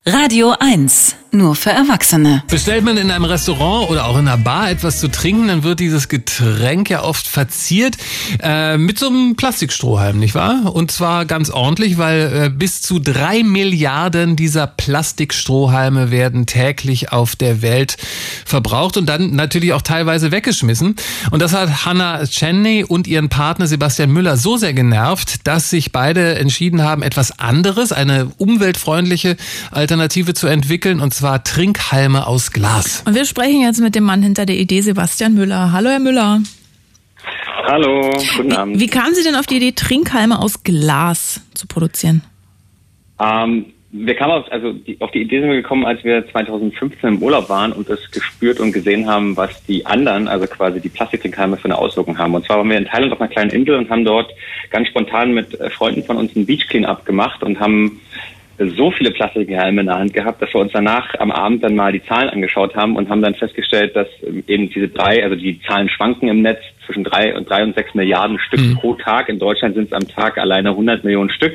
Radio 1, nur für Erwachsene. Bestellt man in einem Restaurant oder auch in einer Bar etwas zu trinken, dann wird dieses Getränk ja oft verziert mit so einem Plastikstrohhalm, nicht wahr? Und zwar ganz ordentlich, weil bis zu 3 Milliarden dieser Plastikstrohhalme werden täglich auf der Welt verbraucht und dann natürlich auch teilweise weggeschmissen. Und das hat Hannah Cheney und ihren Partner Sebastian Müller so sehr genervt, dass sich beide entschieden haben, etwas anderes, eine umweltfreundliche Alternative zu entwickeln, und zwar Trinkhalme aus Glas. Und wir sprechen jetzt mit dem Mann hinter der Idee, Sebastian Müller. Hallo, Herr Müller. Hallo, guten Abend. Wie kamen Sie denn auf die Idee, Trinkhalme aus Glas zu produzieren? Wir kamen auf die Idee sind wir gekommen, als wir 2015 im Urlaub waren und es gespürt und gesehen haben, was die anderen, also quasi die Plastiktrinkhalme, für eine Auswirkung haben. Und zwar waren wir in Thailand auf einer kleinen Insel und haben dort ganz spontan mit Freunden von uns einen Beach Clean-up gemacht und haben so viele Plastikhalme in der Hand gehabt, dass wir uns danach am Abend dann mal die Zahlen angeschaut haben und haben dann festgestellt, dass eben die Zahlen schwanken im Netz zwischen 3 und 6 Milliarden Stück pro Tag. In Deutschland sind es am Tag alleine 100 Millionen Stück,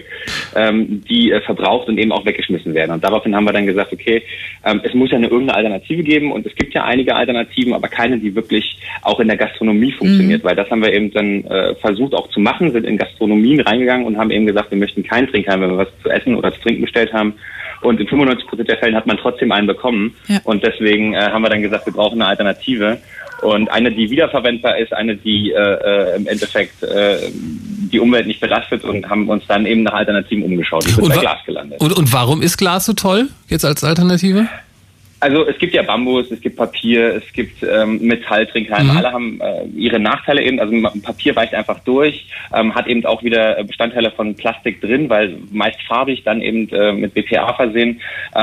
die verbraucht und eben auch weggeschmissen werden. Und daraufhin haben wir dann gesagt, okay, es muss ja irgendeine Alternative geben, und es gibt ja einige Alternativen, aber keine, die wirklich auch in der Gastronomie funktioniert, weil das haben wir eben dann versucht auch zu machen, sind in Gastronomien reingegangen und haben eben gesagt, wir möchten keinen Trinkhalm, wenn wir was zu essen oder zu trinken bestellt haben. Und in 95% der Fällen hat man trotzdem einen bekommen. Ja. Und deswegen haben wir dann gesagt, wir brauchen eine Alternative. Und eine, die wiederverwendbar ist, eine, die im Endeffekt die Umwelt nicht belastet, und haben uns dann eben nach Alternativen umgeschaut. Wir sind bei Glas gelandet. Und warum ist Glas so toll jetzt als Alternative? Also es gibt ja Bambus, es gibt Papier, es gibt Metalltrinkhalme. Alle haben ihre Nachteile eben. Also Papier weicht einfach durch, hat eben auch wieder Bestandteile von Plastik drin, weil meist farbig, dann eben mit BPA versehen.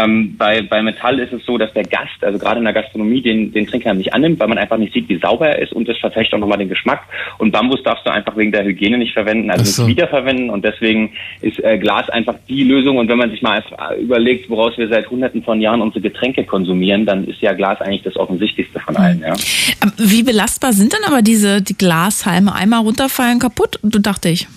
Bei Metall ist es so, dass der Gast, also gerade in der Gastronomie, den Trinkhalm nicht annimmt, weil man einfach nicht sieht, wie sauber er ist, und es verfälscht auch nochmal den Geschmack. Und Bambus darfst du einfach wegen der Hygiene nicht verwenden, also nicht wiederverwenden. Und deswegen ist Glas einfach die Lösung. Und wenn man sich mal überlegt, woraus wir seit Hunderten von Jahren unsere Getränke konsumieren, dann ist ja Glas eigentlich das Offensichtlichste von allen. Ja. Wie belastbar sind denn aber die Glashalme? Einmal runterfallen, kaputt, dachte ich.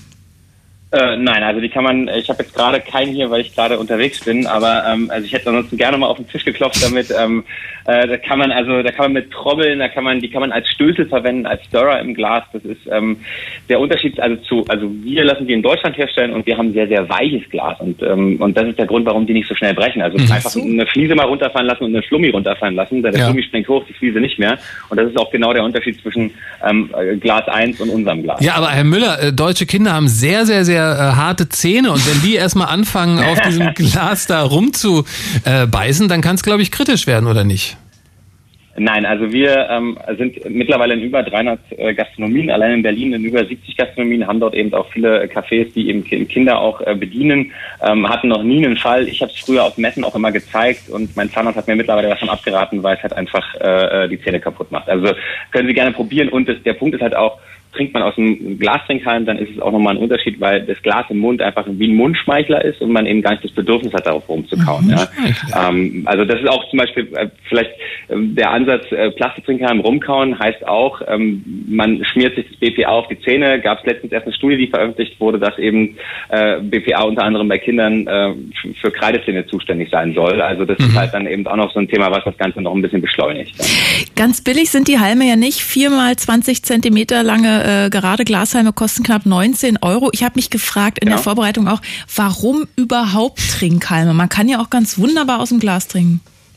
Nein, also die kann man, ich habe jetzt gerade keinen hier, weil ich gerade unterwegs bin, aber also ich hätte ansonsten gerne mal auf den Tisch geklopft damit. Da kann man mit Trobbeln, die kann man als Stößel verwenden, als Stirrer im Glas. Das ist der Unterschied, also wir lassen die in Deutschland herstellen und wir haben sehr, sehr weiches Glas, und das ist der Grund, warum die nicht so schnell brechen. Also einfach eine Fliese mal runterfallen lassen und eine Flummi runterfallen lassen, der Flummi springt hoch, die Fliese nicht mehr, und das ist auch genau der Unterschied zwischen Glas 1 und unserem Glas. Ja, aber Herr Müller, deutsche Kinder haben sehr, sehr, sehr harte Zähne, und wenn die erstmal anfangen, auf diesem Glas da rumzubeißen, dann kann es, glaube ich, kritisch werden, oder nicht? Nein, also wir sind mittlerweile in über 300 Gastronomien, allein in Berlin in über 70 Gastronomien, haben dort eben auch viele Cafés, die eben Kinder auch bedienen, hatten noch nie einen Fall. Ich habe es früher auf Messen auch immer gezeigt, und mein Zahnarzt hat mir mittlerweile davon abgeraten, weil es halt einfach die Zähne kaputt macht. Also können Sie gerne probieren, und der Punkt ist halt auch, trinkt man aus einem Glastrinkhalm, dann ist es auch nochmal ein Unterschied, weil das Glas im Mund einfach wie ein Mundschmeichler ist und man eben gar nicht das Bedürfnis hat, darauf rumzukauen. Ja. Also das ist auch zum Beispiel vielleicht der Ansatz, Plastiktrinkhalm rumkauen heißt auch, man schmiert sich das BPA auf die Zähne. Gab es letztens erst eine Studie, die veröffentlicht wurde, dass eben BPA unter anderem bei Kindern für Kreidezähne zuständig sein soll. Also das ist halt dann eben auch noch so ein Thema, was das Ganze noch ein bisschen beschleunigt. Ja. Ganz billig sind die Halme ja nicht. 4 mal 20 Zentimeter lange gerade Glashalme kosten knapp 19 €. Ich habe mich gefragt in der Vorbereitung auch, warum überhaupt Trinkhalme? Man kann ja auch ganz wunderbar aus dem Glas trinken.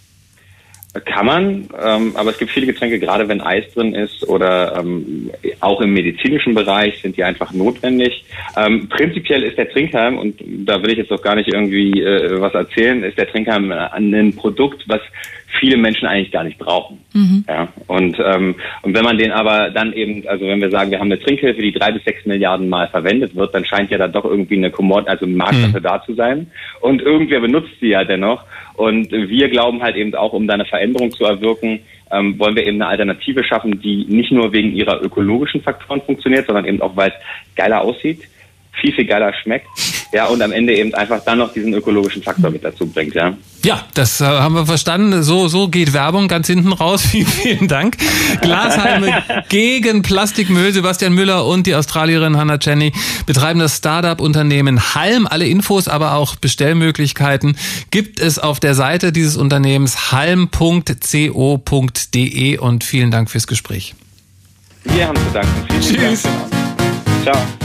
Kann man, aber es gibt viele Getränke, gerade wenn Eis drin ist oder auch im medizinischen Bereich sind die einfach notwendig. Prinzipiell ist der Trinkhalm, und da will ich jetzt auch gar nicht irgendwie was erzählen, ist der Trinkhalm ein Produkt, was viele Menschen eigentlich gar nicht brauchen. Ja, und wenn man den aber dann eben, also wenn wir sagen, wir haben eine Trinkhilfe, die 3 bis 6 Milliarden Mal verwendet wird, dann scheint ja da doch irgendwie eine ein Markt dafür da zu sein. Und irgendwer benutzt sie ja dennoch. Und wir glauben halt eben auch, um da eine Veränderung zu erwirken, wollen wir eben eine Alternative schaffen, die nicht nur wegen ihrer ökologischen Faktoren funktioniert, sondern eben auch, weil es geiler aussieht, viel, viel geiler schmeckt Ja, und am Ende eben einfach dann noch diesen ökologischen Faktor mit dazu bringt, ja. Ja, das haben wir verstanden. So geht Werbung ganz hinten raus. Vielen Dank. Glashalme gegen Plastikmüll. Sebastian Müller und die Australierin Hannah Cheney betreiben das Start-up-Unternehmen Halm. Alle Infos, aber auch Bestellmöglichkeiten gibt es auf der Seite dieses Unternehmens halm.co.de und vielen Dank fürs Gespräch. Wir haben zu danken. Vielen Dank. Ciao.